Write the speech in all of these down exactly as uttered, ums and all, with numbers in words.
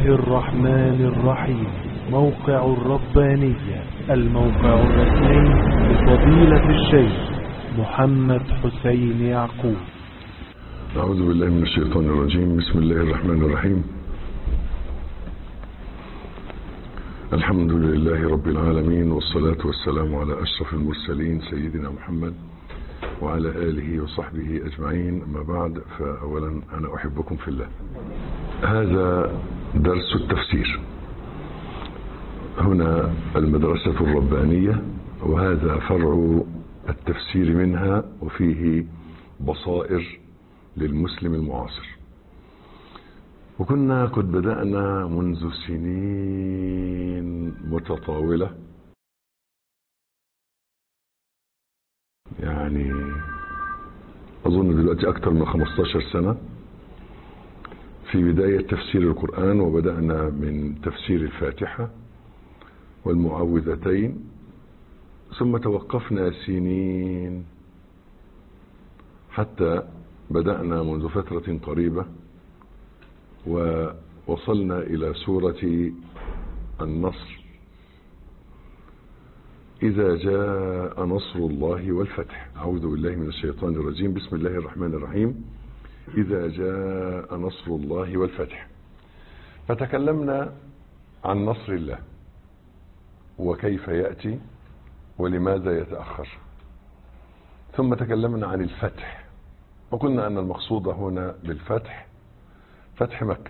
الله الرحمن الرحيم. موقع الربانية، الموقع الرسمي لفضيلة الشيخ محمد حسين يعقوب. أعوذ بالله من الشيطان الرجيم. بسم الله الرحمن الرحيم. الحمد لله رب العالمين، والصلاة والسلام على أشرف المرسلين سيدنا محمد وعلى آله وصحبه أجمعين. أما بعد، فأولا أنا أحبكم في الله. هذا درس التفسير هنا المدرسة الربانية، وهذا فرع التفسير منها، وفيه بصائر للمسلم المعاصر. وكنا قد بدأنا منذ سنين متطاولة، يعني أظن دلوقتي أكثر من خمستاشر سنة، في بداية تفسير القرآن. وبدأنا من تفسير الفاتحة والمعوذتين، ثم توقفنا سنين حتى بدأنا منذ فترة قريبة ووصلنا إلى سورة النصر. إذا جاء نصر الله والفتح. أعوذ بالله من الشيطان الرجيم. بسم الله الرحمن الرحيم. إذا جاء نصر الله والفتح. فتكلمنا عن نصر الله وكيف يأتي ولماذا يتأخر، ثم تكلمنا عن الفتح، وقلنا أن المقصود هنا بالفتح فتح مكة.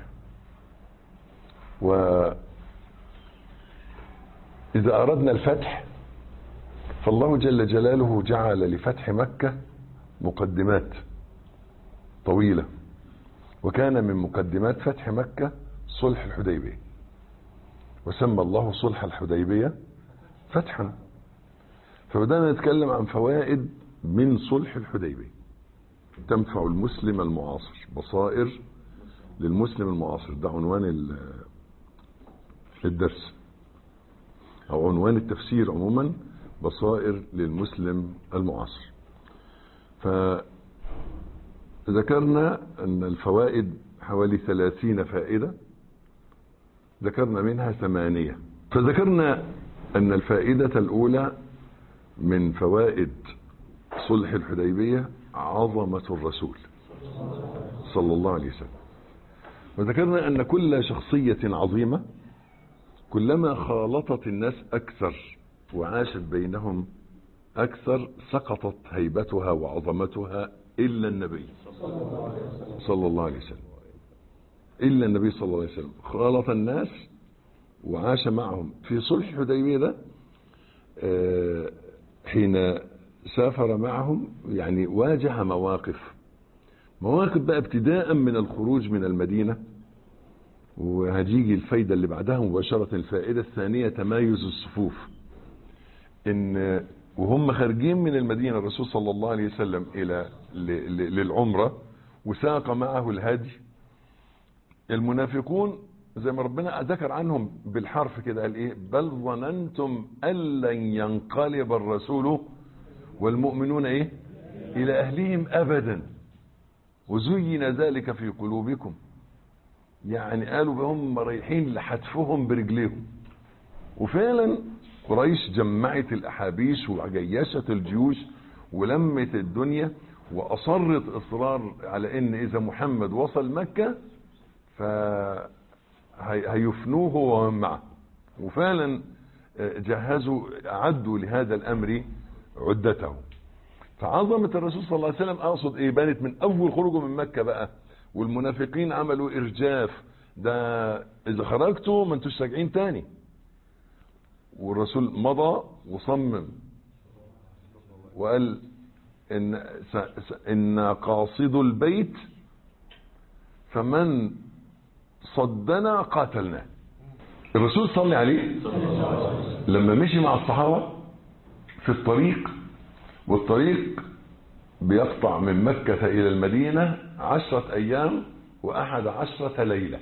وإذا أردنا الفتح فالله جل جلاله جعل لفتح مكة مقدمات طويلة، وكان من مقدمات فتح مكة صلح الحديبية، وسمى الله صلح الحديبية فتحا. فبدأنا نتكلم عن فوائد من صلح الحديبية تنفع المسلم المعاصر، بصائر للمسلم المعاصر. ده عنوان الدرس أو عنوان التفسير عموما، بصائر للمسلم المعاصر. فذكرنا أن الفوائد حوالي ثلاثين فائدة، ذكرنا منها ثمانية. فذكرنا أن الفائدة الأولى من فوائد صلح الحديبية عظمة الرسول صلى الله عليه وسلم. وذكرنا أن كل شخصية عظيمة كلما خالطت الناس أكثر وعاشت بينهم أكثر سقطت هيبتها وعظمتها إلا النبي صلى الله عليه وسلم. إلا النبي صلى الله عليه وسلم خالط الناس وعاش معهم. في صلح الحديبية ده حين سافر معهم يعني واجه مواقف مواقف بقى ابتداء من الخروج من المدينة، وهتيجي الفايدة اللي بعدها مباشرة. الفائدة الثانية تمايز الصفوف، ان وهم خارجين من المدينة الرسول صلى الله عليه وسلم الى للعمرة وساق معه الهدي، المنافقون زي ما ربنا ذكر عنهم بالحرف كده قال ايه: بل ظننتم أن لن ينقلب الرسول والمؤمنون ايه الى اهلهم ابدا وزين ذلك في قلوبكم. يعني قالوا هم رايحين لحتفهم برجليهم. وفعلا قريش جمعت الاحابيش وجيشت الجيوش ولمت الدنيا، واصرت اصرار على ان اذا محمد وصل مكة فهيفنوه ومن معه. وفعلا جهزوا اعدوا لهذا الامر عدته. فعظمة الرسول صلى الله عليه وسلم اقصد ايه بانت من اول خروجه من مكة بقى. والمنافقين عملوا ارجاف، ده اذا خرجتوا ما انتوش راجعين تاني. والرسول مضى وصمم وقال ان ان قاصد البيت فمن صدنا قاتلنا. الرسول صلى عليه لما مشي مع الصحابة في الطريق، والطريق بيقطع من مكة إلى المدينة عشرة أيام وأحد عشرة ليلة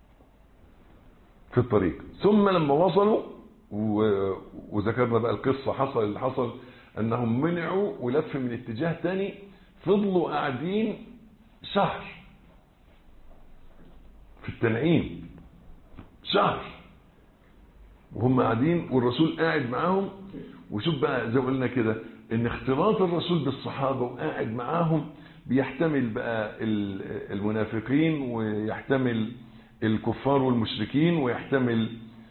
في الطريق. ثم لما وصلوا وذكرنا بقى القصة، حصل اللي حصل أنهم منعوا ولف من اتجاه تاني، فضلوا قاعدين شهر في التنعيم شهر وهم قاعدين والرسول قاعد معاهم. وشوف بقى زي ما قلنا كده ان اختلاط الرسول بالصحابة وقاعد معاهم بيحتمل بقى المنافقين ويحتمل الكفار والمشركين ويحتمل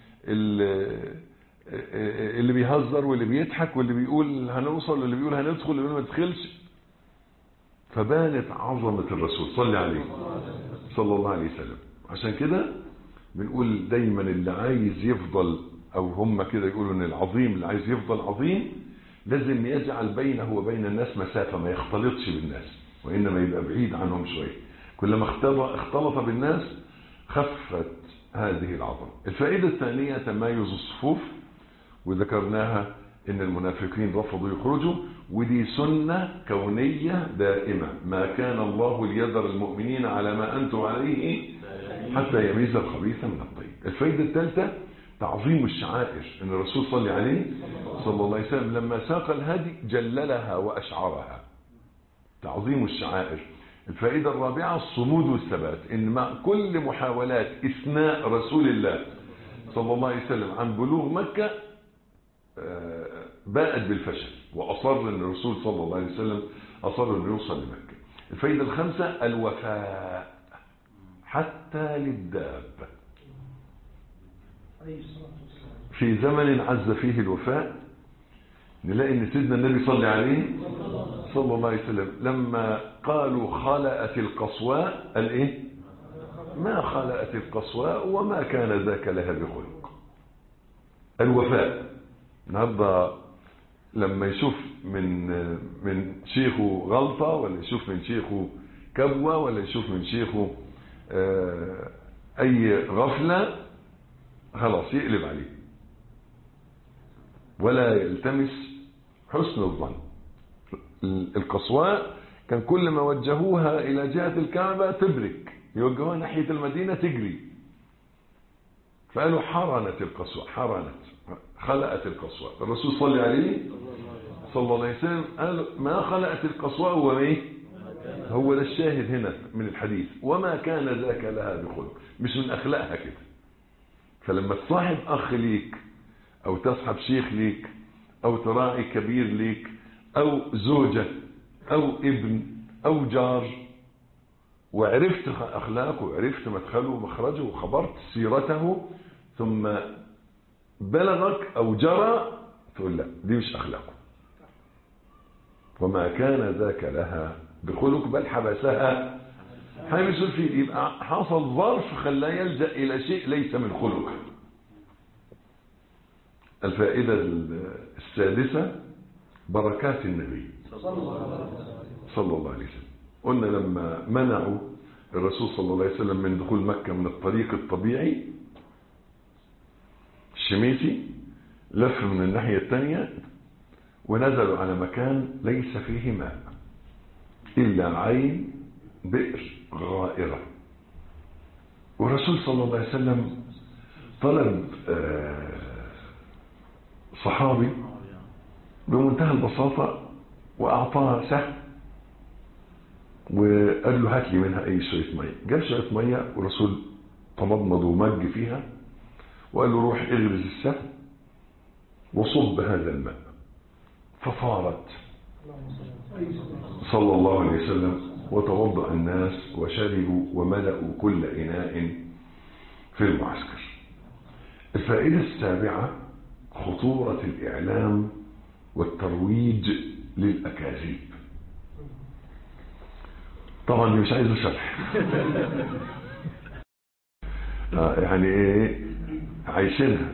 اللي بيهزر واللي بيضحك واللي بيقول هنوصل واللي بيقول هندخل واللي بيقول ما تدخلش. فبانت عظمة الرسول صلى عليه صلى الله عليه وسلم. عشان كده بنقول دايما اللي عايز يفضل او هم كده يقولوا ان العظيم اللي عايز يفضل عظيم لازم يجعل بينه وبين الناس مسافة، ما يختلطش بالناس وانما يبقى بعيد عنهم شوية. كلما اختلط بالناس خفت هذه العظمة. الفائدة الثانية تمايز الصفوف، وذكرناها ان المنافقين رفضوا يخرجوا، ودي سنة كونية دائمة، ما كان الله ليذر المؤمنين على ما أنتم عليه حتى يميز الخبيث من الطيب. الفائدة الثالثة تعظيم الشعائر، ان الرسول صلى عليه صلى الله عليه وسلم لما ساق الهدي جللها وأشعرها، تعظيم الشعائر. الفائدة الرابعة الصمود والثبات، ان مع كل محاولات إثناء رسول الله صلى الله عليه وسلم عن بلوغ مكة باءت بالفشل، وأصر ان الرسول صلى الله عليه وسلم أصر انه يوصل لمكة. الفائدة الخامسة الوفاء حتى للدابة. في زمن عز فيه الوفاء نلاقي ان سيدنا النبي صلى عليه صلى الله عليه وسلم لما قالوا خلأت القصواء قال ايه؟ ما خلأت القصواء وما كان ذاك لها بخلق. الوفاء. النهارده لما يشوف من من شيخه غلطة، ولا يشوف من شيخه كبوة، ولا يشوف من شيخه اي غفلة، خلاص يقلب عليه ولا يلتمس حسن الظن. القصواء كان كل ما وجهوها الى جهة الكعبة تبرك، يوجهوها ناحية المدينة تجري. فقالوا حرنت القصواء، حرنت خلأت القصواء. الرسول صلى عليه صلى الله عليه وسلم قال ما خلأت القصواء هو ايه؟ هو ده الشاهد هنا من الحديث، وما كان ذاك لها بخلق، مش من اخلاقها كده. فلما تصاحب اخ ليك او تصحب شيخ ليك او تراعي كبير ليك او زوجة او ابن او جار، وعرفت اخلاقه وعرفت مدخله ومخرجه وخبرت سيرته، ثم بلغك او جرى، تقول لا دي مش اخلاقه، وما كان ذاك لها بخلق بل حبسها حابس الفيل. يبقى حصل ظرف خلاه يلجأ الى شيء ليس من خلقه. الفائدة السادسة بركات النبي صلى الله عليه وسلم. قلنا لما منعوا الرسول صلى الله عليه وسلم من دخول مكة من الطريق الطبيعي الشميسي، لف من الناحية الثانية ونزلوا على مكان ليس فيه ماء إلا عين بئر غائرة. والرسول صلى الله عليه وسلم طلب صحابي بمنتهى البساطة وأعطاه سهم وقال له هات لي منها أي شوية مية. جاب شوية مية والرسول تمضمض ومج فيها وقال له روح اغرز السهم وصب هذا الماء، ففارت صلى الله عليه وسلم وتوضأ الناس وشربوا وملأوا كل إناء في المعسكر. الفائدة السابعة خطورة الإعلام والترويج للأكاذيب. طبعا مش عايز شرح يعني ايه عايشينها.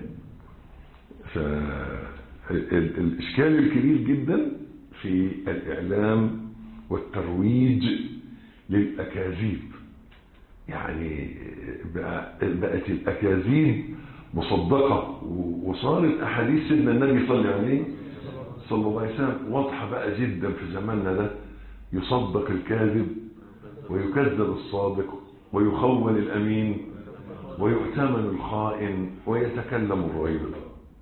فالإشكال الكبير جدا في الإعلام والترويج للأكاذيب، يعني بقت الأكاذيب مصدقة، وصارت أحاديث سيدنا النبي صلى الله عليه صلى الله عليه وسلم واضحة بقى جدا في زماننا ده. يصدق الكاذب ويكذب الصادق ويخون الأمين ويؤتمن الخائن ويتكلم الرهيب.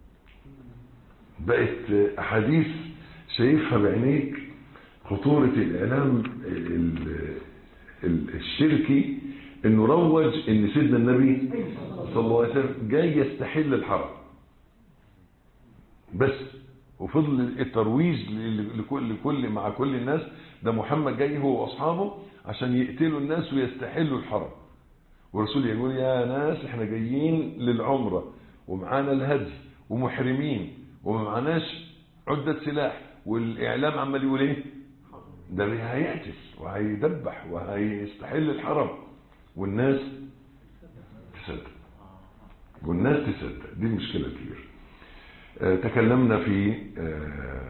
بقت أحاديث شايفها بعينيك خطورة الإعلام الشركي انه روج ان سيدنا النبي صلى الله عليه وسلم جاي يستحل الحرم بس، وفضل الترويج لكل لكل مع كل الناس ده محمد جاي هو واصحابه عشان يقتلوا الناس ويستحلوا الحرم. والرسول يقول يا ناس احنا جايين للعمره ومعانا الهدي ومحرمين وما معناش عده سلاح، والاعلام عمال يقول ايه؟ ده هيقتل وهيدبح وهيستحل الحرم، والناس تصدق والناس تصدق. دي المشكله الكبيره. آه تكلمنا في آه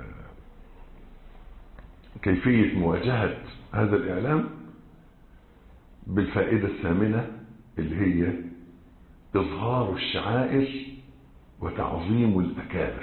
كيفيه مواجهه هذا الاعلام بالفائده الثامنه اللي هي اظهار الشعائر وتعظيم الاكابر.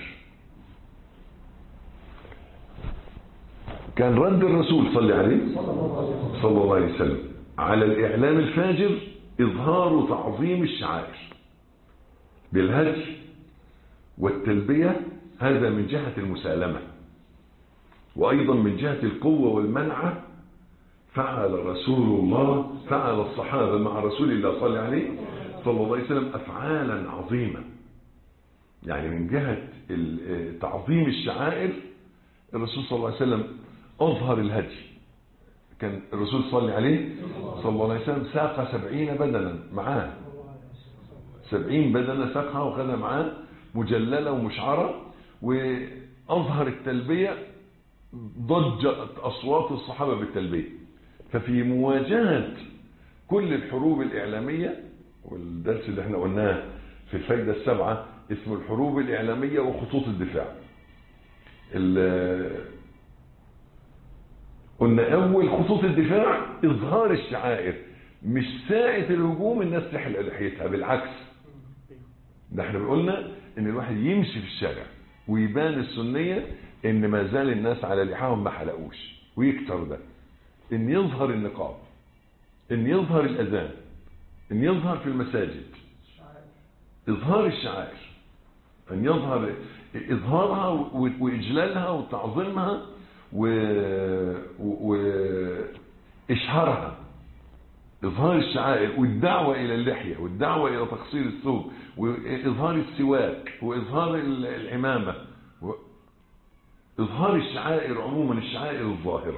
كان رد الرسول صلى عليه صلى الله عليه وسلم على الإعلام الفاجر إظهار تعظيم الشعائر بالهدي والتلبية، هذا من جهة المسالمة، وأيضا من جهة القوة والمنعة. فعل رسول الله فعل الصحابة مع رسول الله صلى عليه صلى الله عليه وسلم أفعالا عظيمة. يعني من جهة تعظيم الشعائر الرسول صلى الله عليه وسلم أظهر الهدي. كان الرسول صلى عليه صلى الله عليه وسلم ساق سبعين بدنا معاه، سبعين بدنا ساقها وخذها معاه مجللة ومشعرة، وأظهر التلبية، ضجت أصوات الصحابة بالتلبية. ففي مواجهة كل الحروب الإعلامية، والدرس اللي احنا قلناه في الفايدة السبعة اسمه الحروب الإعلامية وخطوط الدفاع، قلنا أول خطوط الدفاع إظهار الشعائر. مش ساعة الهجوم الناس تحلق لحيتها، بالعكس ده احنا قلنا إن الواحد يمشي في الشارع ويبان السنية إن ما زال الناس على لحاهم ما حلقوش، ويكتر ده إن يظهر النقاب، إن يظهر الأذان، إن يظهر في المساجد إظهار الشعائر، أن يظهر إظهارها وإجلالها وتعظيمها وإشهارها. إظهار الشعائر والدعوة إلى اللحية والدعوة إلى تقصير الثوب وإظهار السواك وإظهار العمامة، إظهار الشعائر عموما، الشعائر الظاهرة.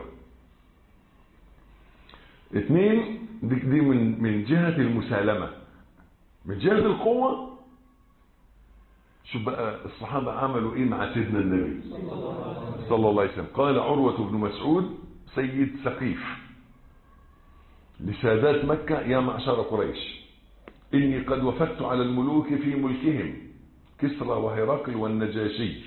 اثنين، دي من من جهة المسالمة. من جهة القوة، شوف بقى الصحابة عملوا ايه مع سيدنا النبي صلى الله عليه وسلم. قال عروة بن مسعود سيد سقيف لسادات مكة: يا معشر قريش، إني قد وفدت على الملوك في ملكهم كسرى وهرقل والنجاشي،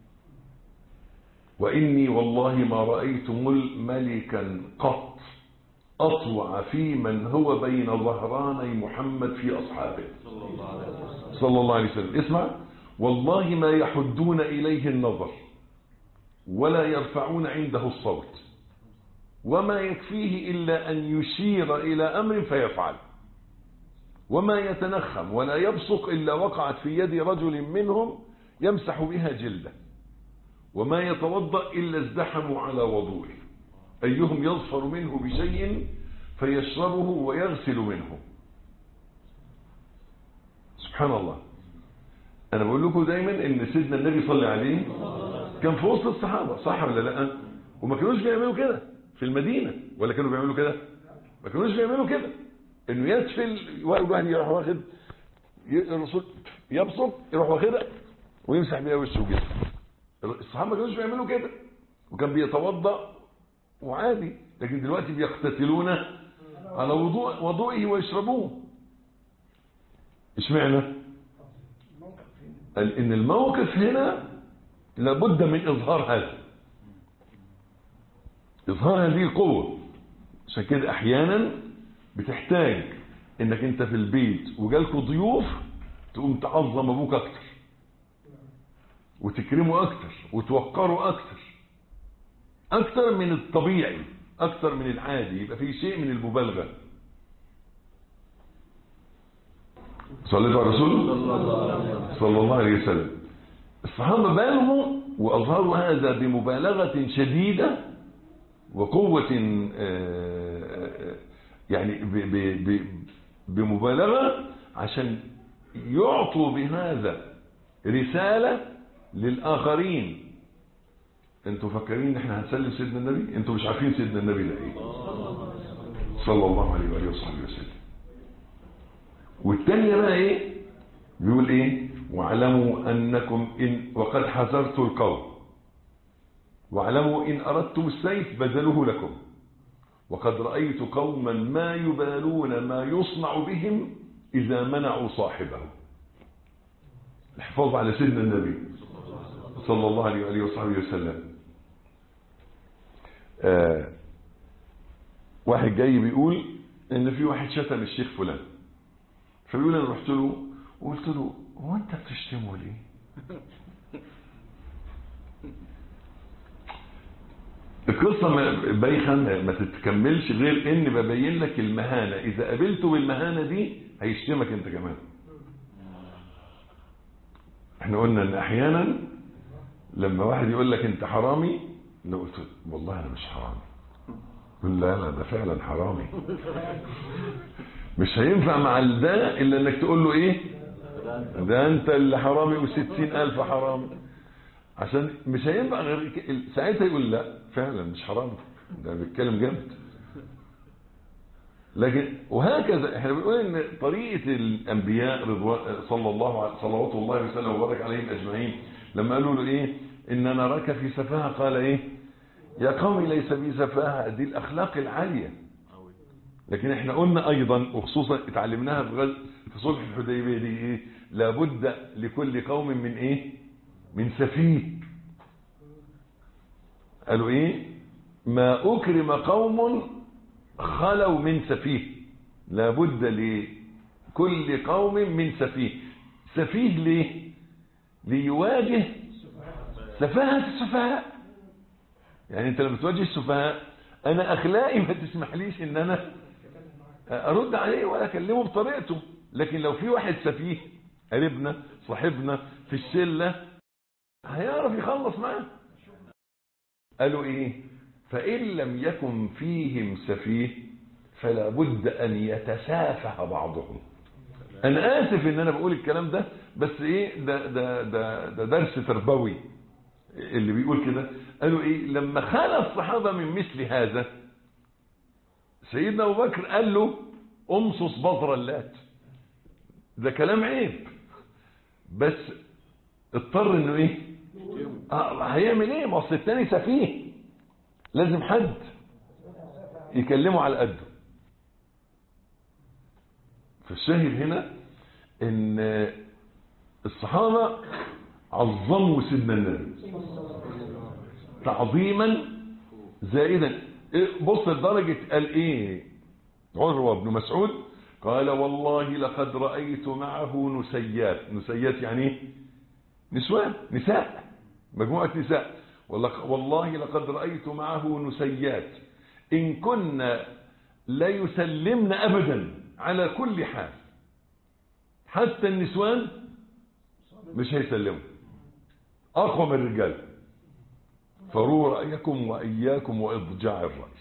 وإني والله ما رأيت ملكا قط أطوع في من هو بين ظهراني محمد في أصحابه صلى الله عليه وسلم. اسمع: والله ما يحدون إليه النظر ولا يرفعون عنده الصوت، وما يكفيه إلا أن يشير إلى أمر فيفعل، وما يتنخم ولا يبصق إلا وقعت في يد رجل منهم يمسح بها جلده، وما يتوضأ إلا ازدحموا على وضوئه، أيهم يظفر منه بشيء فيشربه ويغسل منه. سبحان الله. أنا بقول لكم دايما إن سيدنا النبي صلى عليه كان في وسط الصحابة، صح ولا لا؟ وما كانوش بيعملوا كده في المدينة، ولا كانوا بيعملوا كده؟ ما كانوش بيعملوا كده، إنه يدفل واحد يروح واخد الرسول يبصق يروح واخدها ويمسح بيها وشه وجسمه. الصحابة ما كانوش بيعملوا كده، وكان بيتوضأ وعادي. لكن دلوقتي بيقتتلون على وضوء وضوئه ويشربوه. اشمعنى؟ قال ان الموقف هنا لابد من اظهار هذا، اظهار هذه القوة. عشان كده احيانا بتحتاج انك انت في البيت وجالكوا ضيوف تقوم تعظم ابوك اكتر وتكرمه اكتر وتوقره اكتر اكتر من الطبيعي، اكتر من العادي، يبقى في شيء من المبالغة. صليت على الرسول صلى الله عليه وسلم. الصحابة بالغوا واظهروا هذا بمبالغة شديدة وقوة، يعني بمبالغة عشان يعطوا بهذا رسالة للآخرين. انتوا فاكرين ان احنا هنسلم سيدنا النبي؟ انتوا مش عارفين سيدنا النبي ده ايه صلى الله عليه وآله وصحبه وسلم. والتانية بقى ايه؟ بيقول ايه؟ واعلموا انكم ان وقد حذرت القوم واعلموا ان اردتم السيف بذلوه لكم وقد رأيت قوما ما يبالون ما يصنع بهم اذا منعوا صاحبه. الحفاظ على سيدنا النبي صلى الله عليه وآله وصحبه وسلم. آه واحد جاي بيقول ان في واحد شتم الشيخ فلان، فبيقول انا رحت له وقلت له هو انت بتشتمه ليه؟ القصة بايخة ما تتكملش غير ان ببين لك المهانة. اذا قابلته بالمهانة دي هيشتمك انت كمان. احنا قلنا ان احيانا لما واحد يقول لك انت حرامي، لو قلت والله انا مش حرامي، قل لا لا ده فعلا حرامي. مش هينفع مع ده الا انك تقول له ايه؟ ده انت اللي حرامي وستين الف حرامي. عشان مش هينفع غير ساعتها يقول لا فعلا مش حرامي، ده بيتكلم جامد. لكن وهكذا احنا بنقول ان طريقه الانبياء رضوان صلى الله عليه صلوات الله وسلم وبارك عليهم اجمعين لما قالوا له ايه؟ ان نراك في سفاهه، قال ايه؟ يا قوم ليس بي سفاهه، دي الاخلاق العاليه. لكن احنا قلنا ايضا وخصوصا اتعلمناها في غزوه في صلح الحديبيه دي ايه؟ لابد لكل قوم من ايه؟ من سفيه. قالوا ايه؟ ما اكرم قوم خلوا من سفيه. لابد لكل قوم من سفيه. سفيه ليه؟ ليواجه سفاهة السفهاء. يعني انت لما تواجه السفهاء، انا اخلاقي ما تسمحليش ان انا ارد عليه ولا اكلمه بطريقته. لكن لو في واحد سفيه قريبنا صاحبنا في الشله هيعرف يخلص معاه. قالوا ايه؟ فإن لم يكن فيهم سفيه فلا بد أن يتسافه بعضهم. أنا آسف إن أنا بقول الكلام ده، بس إيه ده ده ده, ده درس تربوي اللي بيقول كده. قالوا إيه؟ لما خلى الصحابة من مثل هذا، سيدنا أبو بكر قال له أمصص بذر اللات. ده كلام عيب، بس اضطر إنه إيه؟ آه هيعمل إيه؟ ما أصل التاني سفيه، لازم حد يكلمه على قده. فالشاهد هنا ان الصحابة عظموا سيدنا النبي تعظيما زائدا. بص لدرجة قال ايه عروة بن مسعود؟ قال والله لقد رأيت معه نسيات. نسيات يعني نسوان، نساء، مجموعة نساء. والله لقد رأيت معه نسيات إن كنا لا يسلمن أبدا على كل حال. حتى النسوان مش هيسلموا، أقوى من الرجال. فروا رأيكم وإياكم وإضجاع الرأي.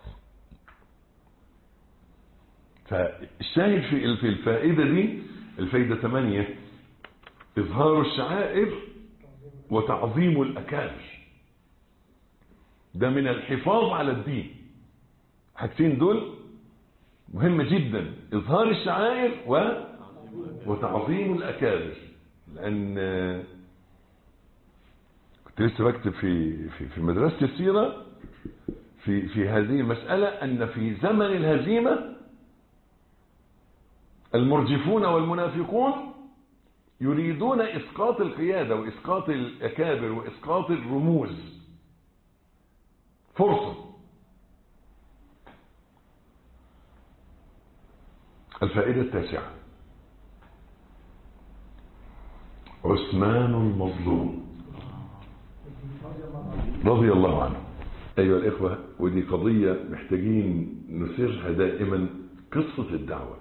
فالشاهد في الفائدة دي، الفائدة ثمانية، إظهار الشعائر وتعظيم الأكابر. ده من الحفاظ على الدين. حاجتين دول مهمة جدا، إظهار الشعائر و... وتعظيم الأكابر. لأن كنت لسه بكتب في في في مدرسة السيرة في في هذه المسألة، أن في زمن الهزيمة المرجفون والمنافقون يريدون إسقاط القيادة وإسقاط الأكابر وإسقاط الرموز. فرصة. الفائدة التاسعة، عثمان المظلوم رضي الله عنه. أيها الإخوة، ودي قضية محتاجين نسيرها دائما، قصة الدعوة.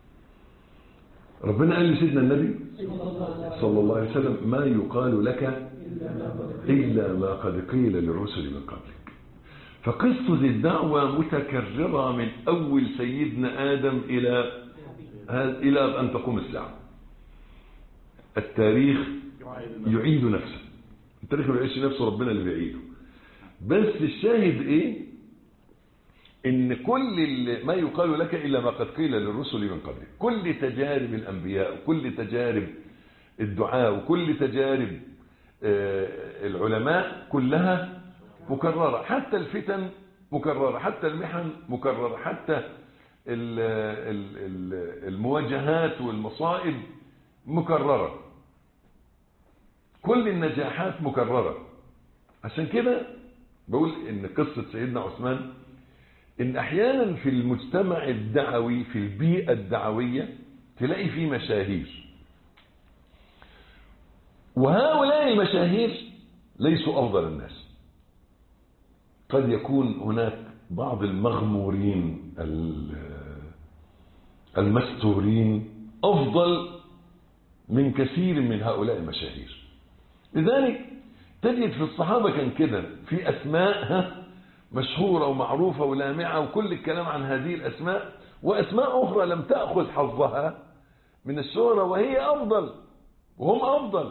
ربنا قال لسيدنا النبي صلى الله عليه وسلم ما يقال لك إلا ما قد قيل للرسل من قبلك. فقصة الدعوة متكررة من أول سيدنا آدم إلى إلى أن تقوم الساعة. التاريخ يعيد نفسه، التاريخ ما يعيش نفسه، ربنا اللي بيعيده. بس الشاهد إيه؟ إن كل ما يقال لك إلا ما قد قيل للرسل من قبل. كل تجارب الأنبياء وكل تجارب الدعاء وكل تجارب العلماء كلها مكررة، حتى الفتن مكررة، حتى المحن مكررة، حتى المواجهات والمصائب مكررة، كل النجاحات مكررة. عشان كده بقول إن قصة سيدنا عثمان إن أحيانا في المجتمع الدعوي، في البيئة الدعوية، تلاقي فيه مشاهير، وهؤلاء المشاهير ليسوا أفضل الناس. قد يكون هناك بعض المغمورين المستورين أفضل من كثير من هؤلاء المشاهير. لذلك تجد في الصحابة كان كده، في أسماء مشهورة ومعروفة ولامعة وكل الكلام عن هذه الأسماء، وأسماء أخرى لم تأخذ حظها من الشهرة وهي أفضل وهم أفضل.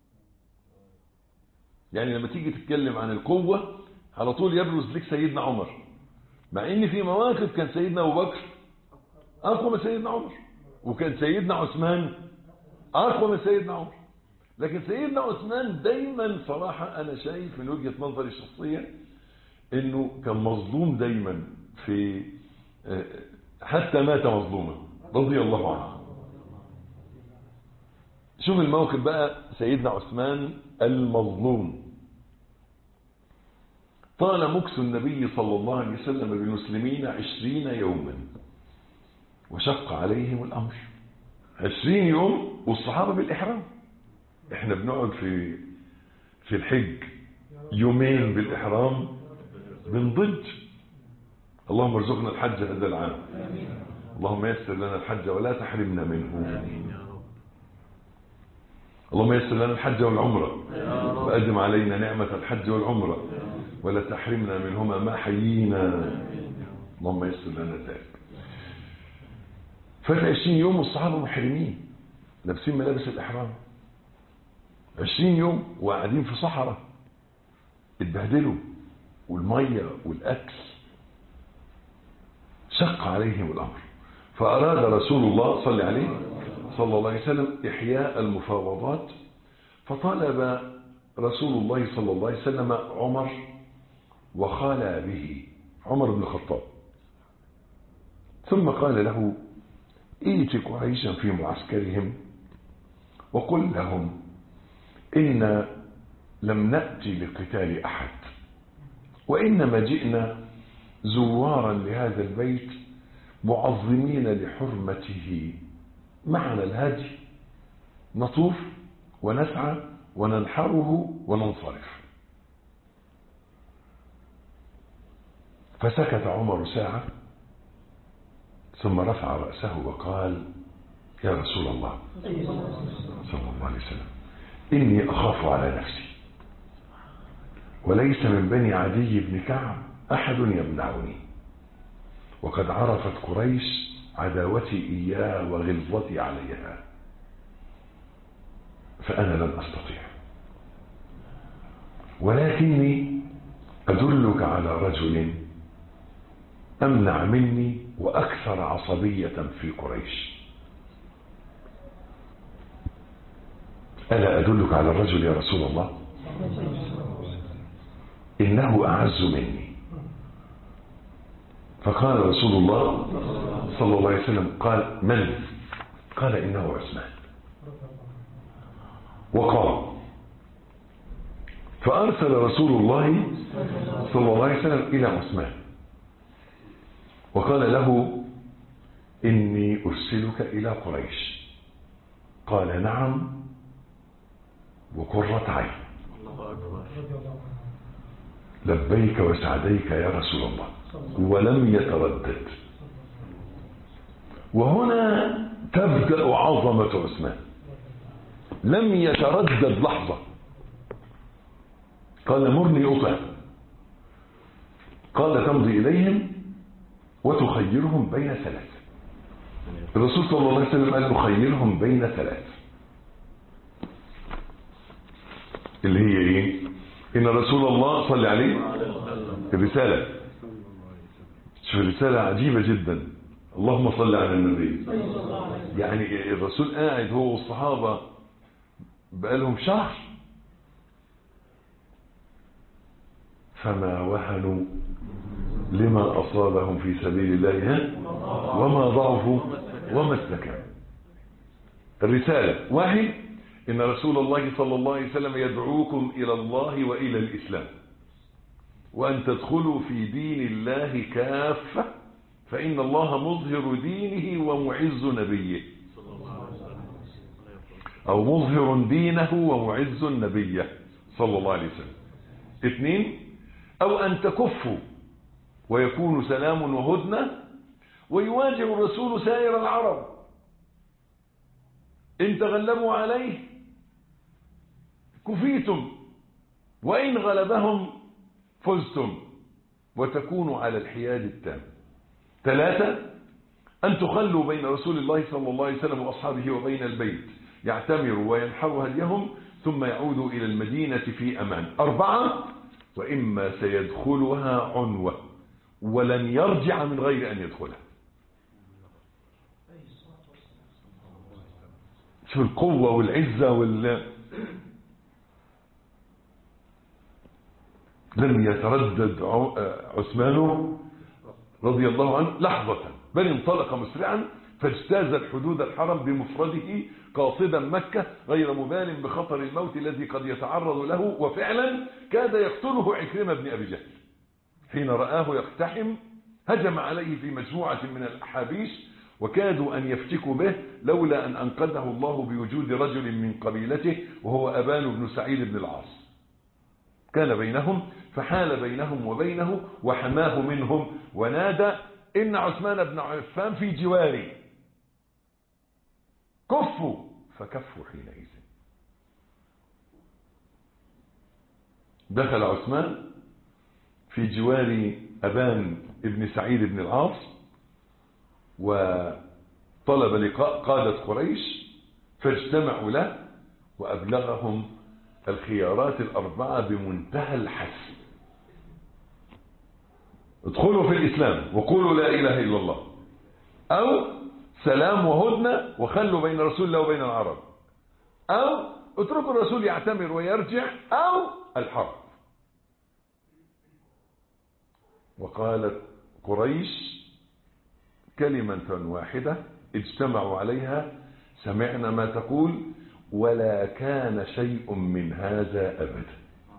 يعني لما تيجي تتكلم عن القوة على طول يبرز لك سيدنا عمر، مع ان في مواقف كان سيدنا ابو بكر اقوى من سيدنا عمر، وكان سيدنا عثمان اقوى من سيدنا عمر. لكن سيدنا عثمان دايما صراحة انا شايف من وجهة نظري الشخصية انه كان مظلوم دايما، في حتى مات مظلوما رضي الله عنه. شوف الموقف بقى، سيدنا عثمان المظلوم. طال مكث النبي صلى الله عليه وسلم بالمسلمين عشرين يوما وشق عليهم الأمر. عشرين يوم والصحابة بالإحرام. احنا بنقعد في في الحج يومين بالإحرام بنضج. اللهم ارزقنا الحج هذا العام، اللهم يسر لنا الحج ولا تحرمنا منه، اللهم يسر لنا الحج والعمرة وأدم علينا نعمة الحج والعمرة ولا تحرمنا منهما ما حيينا، اللهم يسر لنا ذلك. فات عشرين يوم والصحابة محرمين لابسين ملابس الإحرام، عشرين يوم وقاعدين في صحراء اتبهدلوا، والمية والأكل شق عليهم الأمر. فأراد رسول الله صلى عليه صلى الله عليه وسلم إحياء المفاوضات، فطلب رسول الله صلى الله عليه وسلم عمر وخالى به عمر بن الخطاب، ثم قال له: ائت قريشا في معسكرهم وقل لهم إن لم نأتي لقتال أحد، وإنما جئنا زوارا لهذا البيت معظمين لحرمته، معنا الهدي نطوف ونسعى وننحره وننصرف. فسكت عمر ساعة ثم رفع رأسه وقال: يا رسول الله صلى الله عليه وسلم، إني أخاف على نفسي، وليس من بني عدي بن كعب أحد يمنعني، وقد عرفت قريش عداوتي إياه وغلظتي عليها، فأنا لن أستطيع، ولكني أدلك على رجل أمنع مني وأكثر عصبية في قريش. ألا أدلك على الرجل يا رسول الله؟ إنه أعز مني. فقال رسول الله صلى الله عليه وسلم: قال: من؟ قال: إنه عثمان. وقال. فأرسل رسول الله صلى الله عليه وسلم إلى عثمان وقال له: إني أرسلك إلى قريش. قال: نعم وقرة عين، لبيك وسعديك يا رسول الله، ولم يتردد. وهنا تبدأ عظمة عثمان، لم يتردد لحظة. قال: مرني أطع. قال: تمضي إليهم وتخيرهم بين ثلاث. الرسول صلى الله عليه وسلم قال له خيرهم بين ثلاث، اللي هي ايه؟ ان رسول الله صلى عليه الرسالة. شوف الرسالة عجيبة جدا. اللهم صل على النبي. يعني الرسول قاعد هو والصحابة بقالهم شهر فما وهنوا لما أصابهم في سبيل الله وما ضعفوا وما استكانوا. الرسالة واحد، إن رسول الله صلى الله عليه وسلم يدعوكم إلى الله وإلى الإسلام وأن تدخلوا في دين الله كافة فإن الله مظهر دينه ومعز نبيه، أو مظهر دينه ومعز نبيه صلى الله عليه وسلم. اثنين، أو أن تكفوا ويكون سلام وهدنة ويواجه الرسول سائر العرب إن تغلبوا عليه كفيتم وإن غلبهم فزتم وتكونوا على الحياد التام. ثلاثة، أن تخلوا بين رسول الله صلى الله عليه وسلم وأصحابه وبين البيت يعتمروا وينحروا هديهم ثم يعودوا إلى المدينة في أمان. أربعة، وإما سيدخلها عنوة ولن يرجع من غير أن يدخلها. شوف القوة والعزة وال لم يتردد عثمان رضي الله عنه لحظة بل انطلق مسرعا فاجتاز الحدود الحرم بمفرده قاصدا مكة غير مبال بخطر الموت الذي قد يتعرض له. وفعلا كاد يقتله عكرمة بن أبي جهل حين رآه يقتحم، هجم عليه في مجموعة من الأحابيش وكادوا أن يفتكوا به لولا أن أنقذه الله بوجود رجل من قبيلته وهو أبان بن سعيد بن العاص كان بينهم فحال بينهم وبينه وحماه منهم ونادى إن عثمان بن عفان في جواري كفوا فكفوا حينئذ. دخل عثمان في جوار أبان بن سعيد بن العاص وطلب لقاء قادة قريش فاجتمعوا له وأبلغهم الخيارات الأربعة بمنتهى الحسم: ادخلوا في الإسلام وقولوا لا إله إلا الله، أو سلام وهدنة وخلوا بين رسول الله وبين العرب، أو اتركوا الرسول يعتمر ويرجع، أو الحرب. وقالت قريش كلمة واحدة اجتمعوا عليها: سمعنا ما تقول ولا كان شيء من هذا أبدا،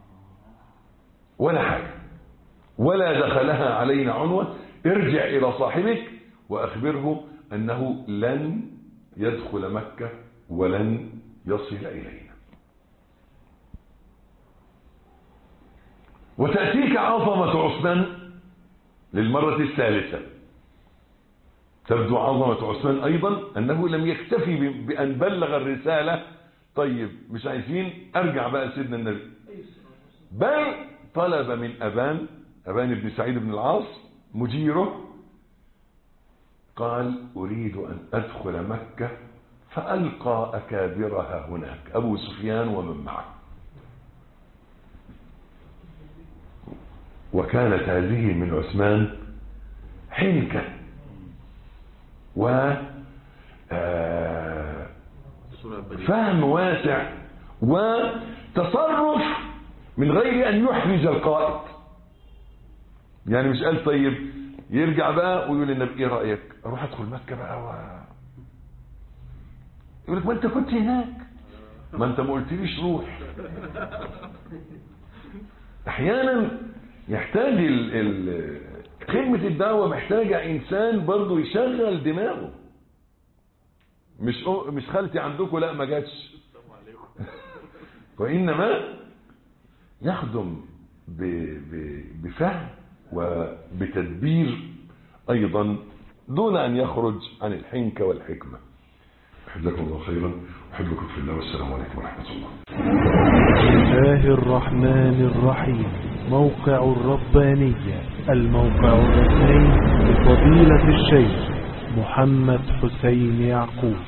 ولا حاجة، ولا دخلها علينا عنوة. ارجع إلى صاحبك وأخبره أنه لن يدخل مكة ولن يصل إلينا. وتأتيك عظمة عثمان للمرة الثالثة. تبدو عظمة عثمان أيضا أنه لم يكتفي بأن بلغ الرسالة، طيب مش عايزين أرجع بقى سيدنا النبي، بل طلب من أبان أبان بن سعيد بن العاص مجيره، قال: أريد أن أدخل مكة فألقى أكابرها هناك، أبو سفيان ومن معه. وكانت هذه من عثمان حنكة و فهم واسع وتصرف من غير أن يحرج القائد. يعني مش قال طيب يرجع بقى ويقول للنبي: ايه رأيك اروح ادخل مكة بقى و... يقول لك: ما انت كنت هناك، ما انت ما قلتليش روح. احيانا يحتاج ال... ال... خدمة الدعوة محتاجة انسان برضو يشغل دماغه، مش مش خالتي عندكم لا ما جاتش، وانما يخدم ب... ب... بفهم وبتدبير أيضا دون أن يخرج عن الحنكة والحكمة. أحبكم الله خيرا، أحبكم في الله، والسلام عليكم ورحمة الله. بسم الله الرحمن الرحيم. موقع الربانية، الموقع الرسمي لفضيلة الشيخ محمد حسين يعقوب.